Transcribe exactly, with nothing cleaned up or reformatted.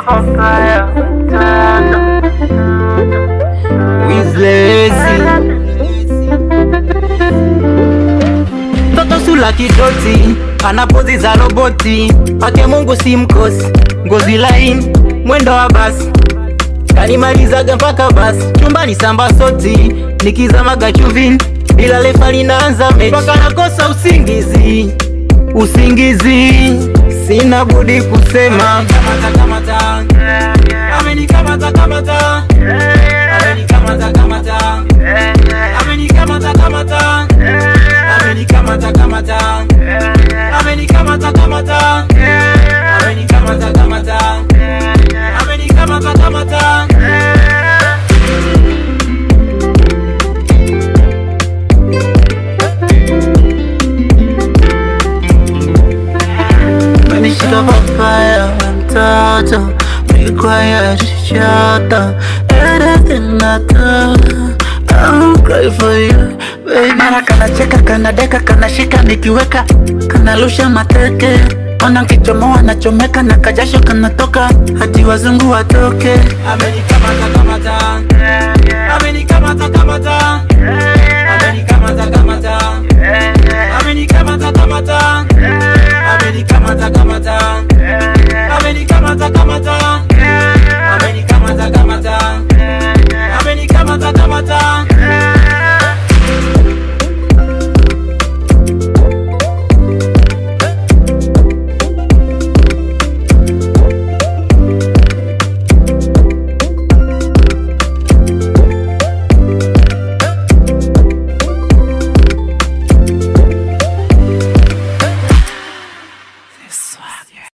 Wizlezi Toto sula kidoti, anapozi za roboti. Pake Mungu si mkosi, ngozi laini, mwendo wa basi. Kanimalizaga mpaka basi, chumbani samba soti. Nikizamaga chuvini, bila lefa linaanza mechi. Paka nakosa usingizi, usingizi. Sina budi kusema Amenikamata kamata, Amenikamata kamata, Amenikamata kamata, Amenikamata kamata, Amenikamata kamata, Amenikamata kamata, Amenikamata kamata, Amenikamata kamata. Menishika papaya mtoto, mikwaya shata. Everything I do, I'll cry for you, baby. Mara kana cheka, kana deka, kana shika nikiweka, kana lusha mateke. Ona kichomoa na chomeka na kajasho kana toka, hadi wazungu watoke. Amenikamata kamata, Amenikamata kamata.